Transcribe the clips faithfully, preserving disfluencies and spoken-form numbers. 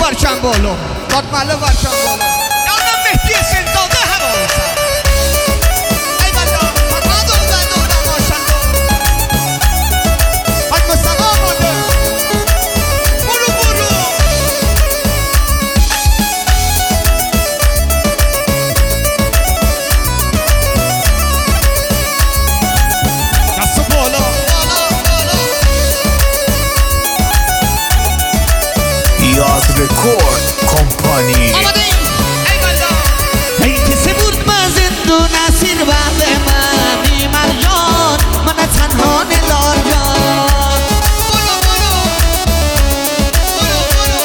برچم بالا دادمله برچم بالا یادم مهدی سلطاده هوازم ای بلا فرهاد و بند و نماشنده حاج مصطفی آماده برو برو دست بالا بالا بالا یاد رکورد کمپانی آماده ایم ای بلا ای کسی بود من زندون اسیر بعد من بیمر جان من تنها نلار جان برو برو برو برو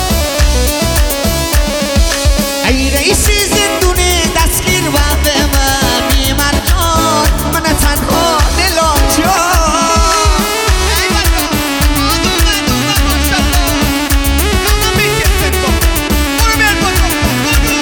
ای رئیسی زندون دستگیر بعد من بیمر جان من تنها نلار جان ای بلا آدو من و نماشنده یادم مهدی سلطاده برو بیار کجا برو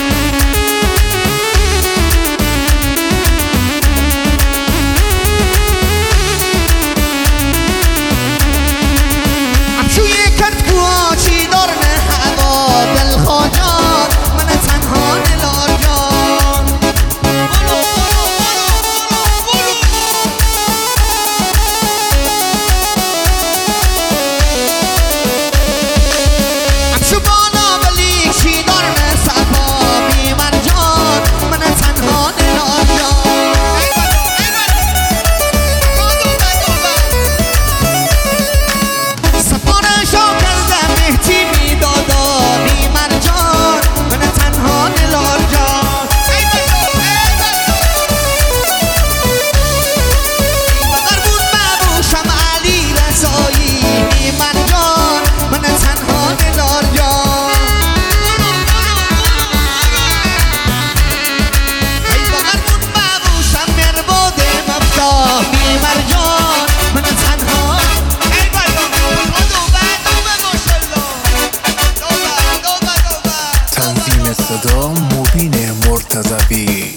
همشوی کت گواچی دار نه هوا دل خواجات من تنها نلار جان برو برو برو برو همشو بانا بلی چی دار نه صفا بیمر جان من تنها نلار جان ای بلا ای بلا بادو بدو بد سفارشا کردم مهدی میدادا بیمر جان من تنها نلار جان ای بلا ای بلا مادر بود مبوشم علی رضایی بیمر جان من تنها نلار جان ای مادر بود مبوشم مرباد مفتا بیمر جان من تنها ای بلا بدو بدو به ماشالله دو بد دو بد دو بد تنظیم صدا مبین مرتضوی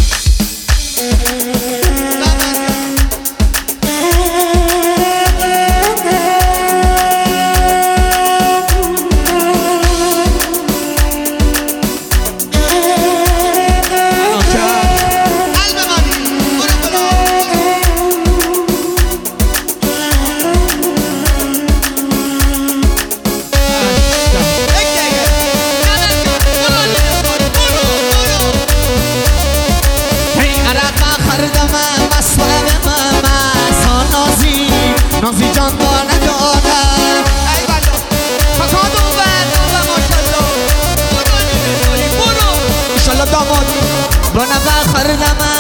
قلب منی برو برو یک دقیقه هی عرق خردم مسلم مسا نازی نازی جان با ندارم ای بلا فساد و بد و ماشالله برو برو برو ایشالله دامادی با نفر خردم